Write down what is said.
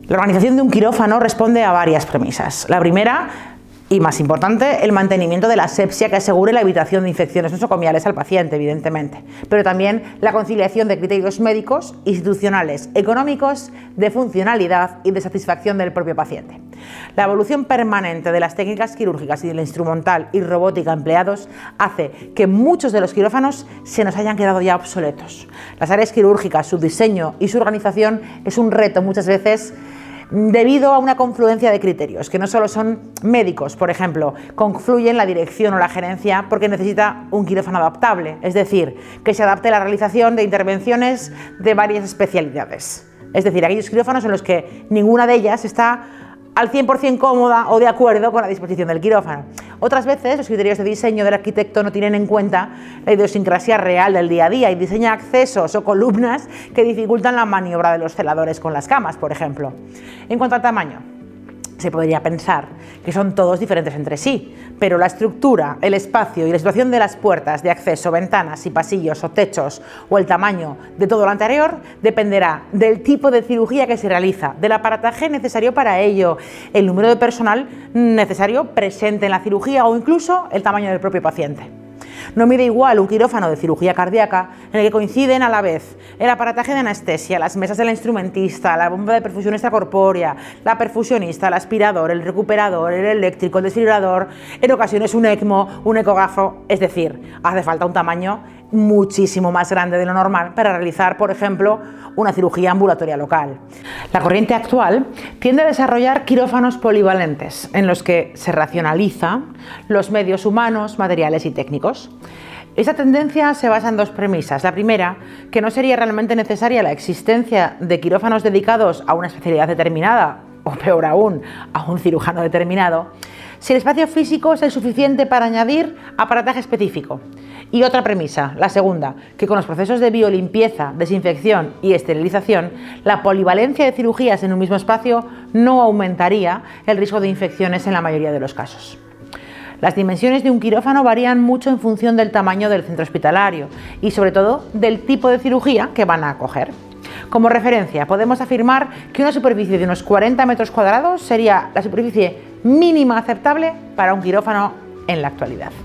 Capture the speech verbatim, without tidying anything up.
La organización de un quirófano responde a varias premisas. La primera, y más importante, el mantenimiento de la asepsia que asegure la evitación de infecciones nosocomiales al paciente, evidentemente, pero también la conciliación de criterios médicos, institucionales, económicos, de funcionalidad y de satisfacción del propio paciente. La evolución permanente de las técnicas quirúrgicas y de la instrumental y robótica empleados hace que muchos de los quirófanos se nos hayan quedado ya obsoletos. Las áreas quirúrgicas, su diseño y su organización es un reto muchas veces debido a una confluencia de criterios, que no solo son médicos, por ejemplo, confluyen la dirección o la gerencia porque necesita un quirófano adaptable, es decir, que se adapte a la realización de intervenciones de varias especialidades. Es decir, aquellos quirófanos en los que ninguna de ellas está al cien por cien cómoda o de acuerdo con la disposición del quirófano. Otras veces los criterios de diseño del arquitecto no tienen en cuenta la idiosincrasia real del día a día y diseña accesos o columnas que dificultan la maniobra de los celadores con las camas, por ejemplo. En cuanto al tamaño, se podría pensar que son todos diferentes entre sí, pero la estructura, el espacio y la situación de las puertas de acceso, ventanas y pasillos o techos o el tamaño de todo lo anterior dependerá del tipo de cirugía que se realiza, del aparataje necesario para ello, el número de personal necesario presente en la cirugía o incluso el tamaño del propio paciente. No mide igual un quirófano de cirugía cardíaca en el que coinciden a la vez el aparataje de anestesia, las mesas del instrumentista, la bomba de perfusión extracorpórea, la perfusionista, el aspirador, el recuperador, el eléctrico, el desfibrilador, en ocasiones un ECMO, un ecógrafo, es decir, hace falta un tamaño muchísimo más grande de lo normal para realizar, por ejemplo, una cirugía ambulatoria local. La corriente actual tiende a desarrollar quirófanos polivalentes, en los que se racionalizan los medios humanos, materiales y técnicos. Esta tendencia se basa en dos premisas. La primera, que no sería realmente necesaria la existencia de quirófanos dedicados a una especialidad determinada, o peor aún, a un cirujano determinado, si el espacio físico es el suficiente para añadir aparataje específico. Y otra premisa, la segunda, que con los procesos de biolimpieza, desinfección y esterilización, la polivalencia de cirugías en un mismo espacio no aumentaría el riesgo de infecciones en la mayoría de los casos. Las dimensiones de un quirófano varían mucho en función del tamaño del centro hospitalario y sobre todo del tipo de cirugía que van a acoger. Como referencia, podemos afirmar que una superficie de unos cuarenta metros cuadrados sería la superficie mínima aceptable para un quirófano en la actualidad.